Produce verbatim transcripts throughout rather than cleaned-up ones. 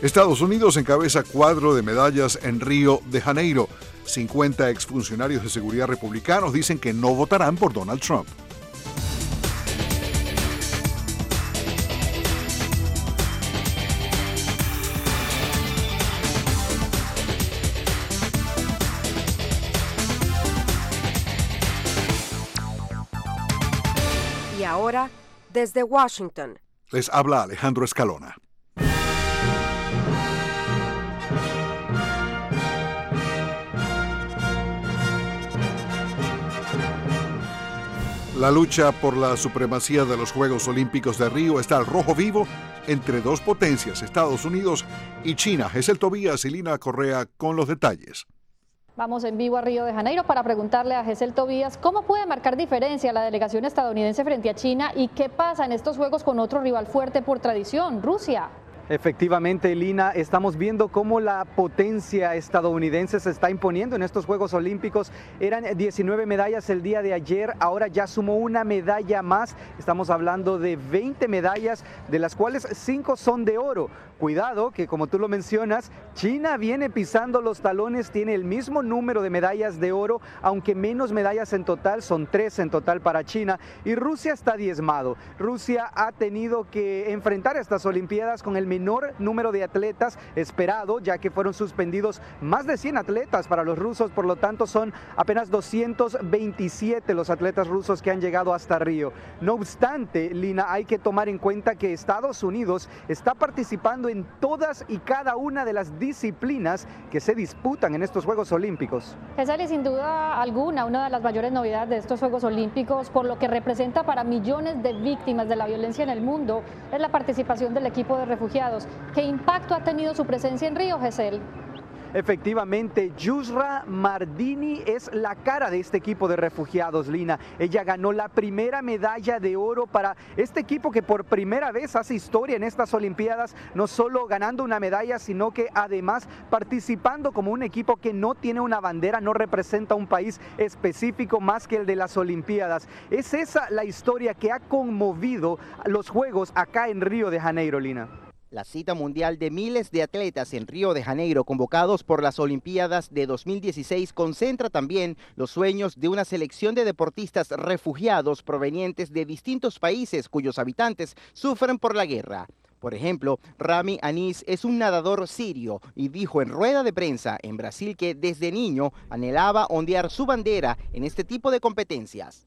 Estados Unidos encabeza cuadro de medallas en Río de Janeiro. cincuenta exfuncionarios de seguridad republicanos dicen que no votarán por Donald Trump. Y ahora, desde Washington, les habla Alejandro Escalona. La lucha por la supremacía de los Juegos Olímpicos de Río está al rojo vivo entre dos potencias, Estados Unidos y China. Gesell Tobías y Lina Correa con los detalles. Vamos en vivo a Río de Janeiro para preguntarle a Gesell Tobías cómo puede marcar diferencia la delegación estadounidense frente a China y qué pasa en estos Juegos con otro rival fuerte por tradición, Rusia. Efectivamente, Lina, estamos viendo cómo la potencia estadounidense se está imponiendo en estos Juegos Olímpicos. Eran diecinueve medallas el día de ayer, ahora ya sumó una medalla más. Estamos hablando de veinte medallas, de las cuales cinco son de oro. Cuidado que, como tú lo mencionas, China viene pisando los talones, tiene el mismo número de medallas de oro, aunque menos medallas en total, son tres en total para China. Y Rusia está diezmado. Rusia ha tenido que enfrentar estas Olimpiadas con el menor número de atletas esperado, ya que fueron suspendidos más de cien atletas para los rusos, por lo tanto son apenas doscientos veintisiete los atletas rusos que han llegado hasta Río. No obstante, Lina, hay que tomar en cuenta que Estados Unidos está participando en todas y cada una de las disciplinas que se disputan en estos Juegos Olímpicos. Esa es sin duda alguna una de las mayores novedades de estos Juegos Olímpicos, por lo que representa para millones de víctimas de la violencia en el mundo, es la participación del equipo de refugiados. ¿Qué impacto ha tenido su presencia en Río, Gesell? Efectivamente, Yusra Mardini es la cara de este equipo de refugiados, Lina. Ella ganó la primera medalla de oro para este equipo que por primera vez hace historia en estas Olimpiadas, no solo ganando una medalla, sino que además participando como un equipo que no tiene una bandera, no representa un país específico más que el de las Olimpiadas. Es esa la historia que ha conmovido los Juegos acá en Río de Janeiro, Lina. La cita mundial de miles de atletas en Río de Janeiro convocados por las Olimpiadas de dos mil dieciséis concentra también los sueños de una selección de deportistas refugiados provenientes de distintos países cuyos habitantes sufren por la guerra. Por ejemplo, Rami Anis es un nadador sirio y dijo en rueda de prensa en Brasil que desde niño anhelaba ondear su bandera en este tipo de competencias.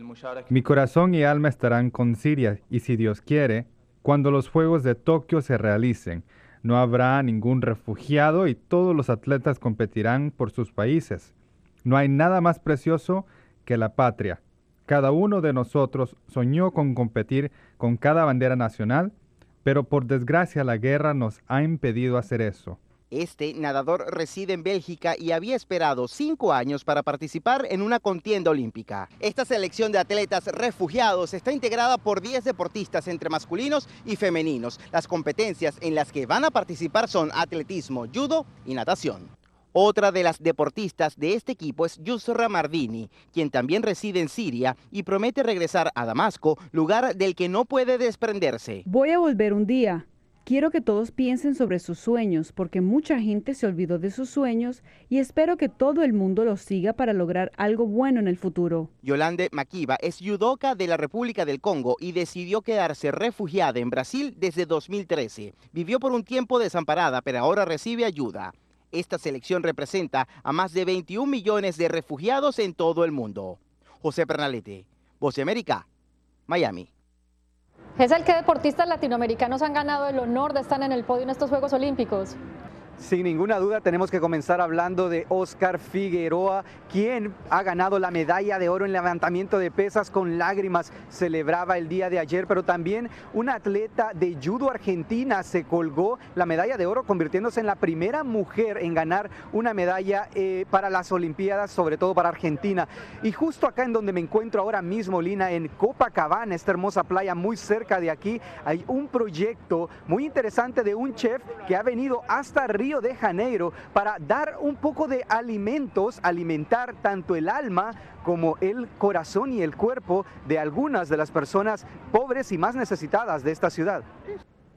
Mi corazón y alma estarán con Siria y, si Dios quiere, cuando los Juegos de Tokio se realicen, no habrá ningún refugiado y todos los atletas competirán por sus países. No hay nada más precioso que la patria. Cada uno de nosotros soñó con competir con cada bandera nacional, pero por desgracia la guerra nos ha impedido hacer eso. Este nadador reside en Bélgica y había esperado cinco años para participar en una contienda olímpica. Esta selección de atletas refugiados está integrada por diez deportistas entre masculinos y femeninos. Las competencias en las que van a participar son atletismo, judo y natación. Otra de las deportistas de este equipo es Yusra Mardini, quien también reside en Siria y promete regresar a Damasco, lugar del que no puede desprenderse. Voy a volver un día. Quiero que todos piensen sobre sus sueños, porque mucha gente se olvidó de sus sueños y espero que todo el mundo los siga para lograr algo bueno en el futuro. Yolande Makiba es judoka de la República del Congo y decidió quedarse refugiada en Brasil desde dos mil trece. Vivió por un tiempo desamparada, pero ahora recibe ayuda. Esta selección representa a más de veintiún millones de refugiados en todo el mundo. José Pernalete, Voz de América, Miami. Gesell, ¿qué deportistas latinoamericanos han ganado el honor de estar en el podio en estos Juegos Olímpicos? Sin ninguna duda tenemos que comenzar hablando de Oscar Figueroa, quien ha ganado la medalla de oro en levantamiento de pesas. Con lágrimas celebraba el día de ayer, pero también una atleta de judo argentina se colgó la medalla de oro, convirtiéndose en la primera mujer en ganar una medalla eh, para las Olimpiadas, sobre todo para Argentina. Y justo acá en donde me encuentro ahora mismo, Lina, en Copacabana, esta hermosa playa muy cerca de aquí, hay un proyecto muy interesante de un chef que ha venido hasta Río de Janeiro para dar un poco de alimentos, alimentar tanto el alma como el corazón y el cuerpo de algunas de las personas pobres y más necesitadas de esta ciudad.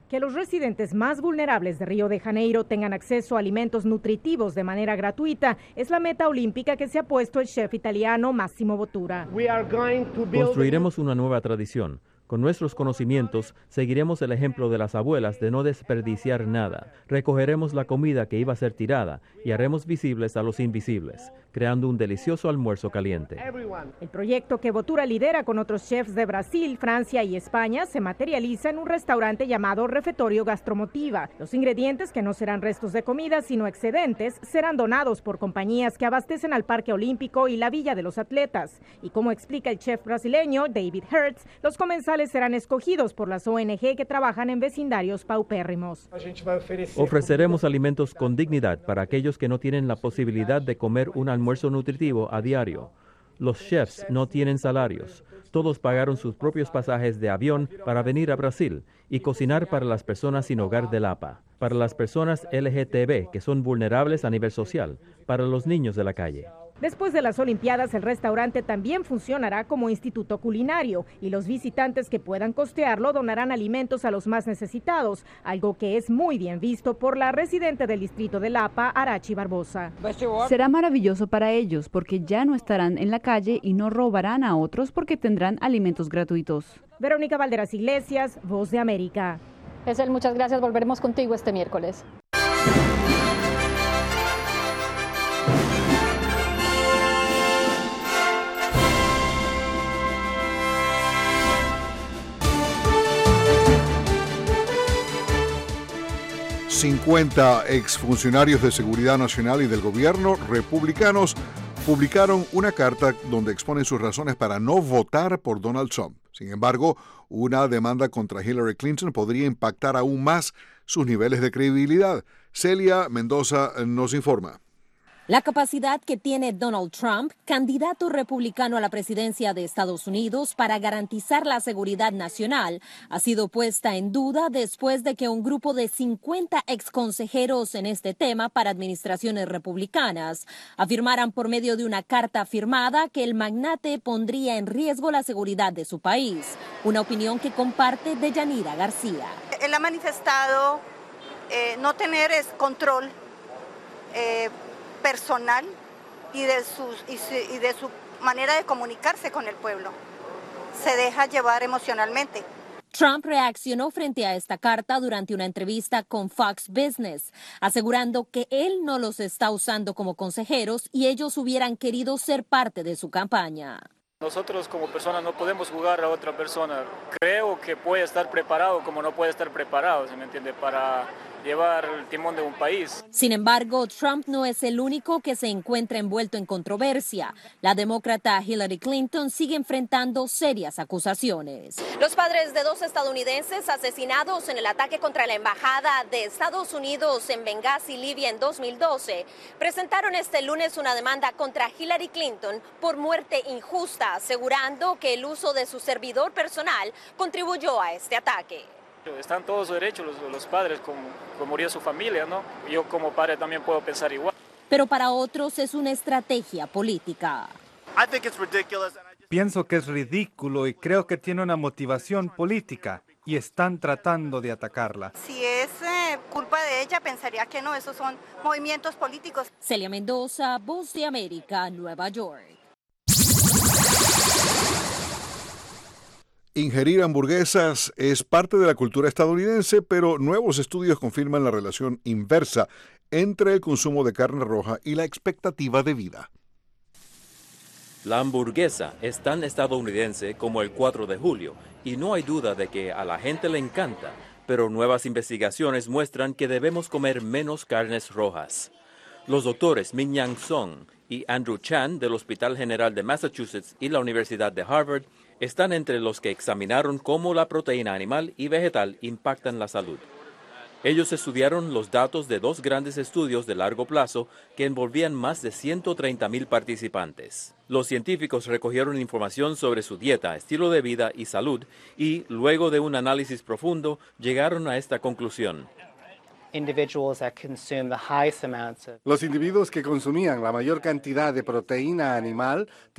Que los residentes más vulnerables de Río de Janeiro tengan acceso a alimentos nutritivos de manera gratuita es la meta olímpica que se ha puesto el chef italiano Massimo Bottura. Construiremos una nueva tradición. Con nuestros conocimientos, seguiremos el ejemplo de las abuelas de no desperdiciar nada. Recogeremos la comida que iba a ser tirada y haremos visibles a los invisibles, creando un delicioso almuerzo caliente. El proyecto que Bottura lidera con otros chefs de Brasil, Francia y España se materializa en un restaurante llamado Refetorio Gastromotiva. Los ingredientes, que no serán restos de comida, sino excedentes, serán donados por compañías que abastecen al Parque Olímpico y la Villa de los Atletas. Y como explica el chef brasileño David Hertz, los comensales serán escogidos por las O N G que trabajan en vecindarios paupérrimos. Ofreceremos alimentos con dignidad para aquellos que no tienen la posibilidad de comer un almuerzo nutritivo a diario. Los chefs no tienen salarios. Todos pagaron sus propios pasajes de avión para venir a Brasil y cocinar para las personas sin hogar del A P A, para las personas L G T B que son vulnerables a nivel social, para los niños de la calle. Después de las Olimpiadas, el restaurante también funcionará como instituto culinario y los visitantes que puedan costearlo donarán alimentos a los más necesitados, algo que es muy bien visto por la residente del distrito de Lapa, Arachi Barbosa. Será maravilloso para ellos porque ya no estarán en la calle y no robarán a otros porque tendrán alimentos gratuitos. Verónica Valderas Iglesias, Voz de América. Esel, muchas gracias. Volveremos contigo este miércoles. cincuenta exfuncionarios de Seguridad Nacional y del gobierno republicanos publicaron una carta donde exponen sus razones para no votar por Donald Trump. Sin embargo, una demanda contra Hillary Clinton podría impactar aún más sus niveles de credibilidad. Celia Mendoza nos informa. La capacidad que tiene Donald Trump, candidato republicano a la presidencia de Estados Unidos, para garantizar la seguridad nacional, ha sido puesta en duda después de que un grupo de cincuenta exconsejeros en este tema para administraciones republicanas afirmaran por medio de una carta firmada que el magnate pondría en riesgo la seguridad de su país. Una opinión que comparte Deyanira García. Él ha manifestado eh, no tener control eh, personal y de, sus, y, su, y de su manera de comunicarse con el pueblo. Se deja llevar emocionalmente. Trump reaccionó frente a esta carta durante una entrevista con Fox Business, asegurando que él no los está usando como consejeros y ellos hubieran querido ser parte de su campaña. Nosotros como personas no podemos jugar a otra persona. Creo que puede estar preparado como no puede estar preparado, ¿se me entiende?, para llevar el timón de un país. Sin embargo, Trump no es el único que se encuentra envuelto en controversia. La demócrata Hillary Clinton sigue enfrentando serias acusaciones. Los padres de dos estadounidenses asesinados en el ataque contra la embajada de Estados Unidos en Benghazi, Libia, en dos mil doce, presentaron este lunes una demanda contra Hillary Clinton por muerte injusta, asegurando que el uso de su servidor personal contribuyó a este ataque. Están todos sus derechos los, los padres, como, como murió su familia, ¿no? Yo como padre también puedo pensar igual. Pero para otros es una estrategia política. Pienso que es ridículo y creo que tiene una motivación política y están tratando de atacarla. Si es eh, culpa de ella, pensaría que no, esos son movimientos políticos. Celia Mendoza, Voz de América, Nueva York. Ingerir hamburguesas es parte de la cultura estadounidense, pero nuevos estudios confirman la relación inversa entre el consumo de carne roja y la expectativa de vida. La hamburguesa es tan estadounidense como el cuatro de julio, y no hay duda de que a la gente le encanta, pero nuevas investigaciones muestran que debemos comer menos carnes rojas. Los doctores Min-Yang Song y Andrew Chan del Hospital General de Massachusetts y la Universidad de Harvard están entre los que examinaron cómo la proteína animal y vegetal impactan la salud. Ellos estudiaron los datos de dos grandes estudios de largo plazo que envolvían más de ciento treinta mil participantes. Los científicos recogieron información sobre su dieta, estilo de vida y salud y, luego de un análisis profundo, llegaron a esta conclusión. Los individuos que consumían la mayor cantidad de proteína animal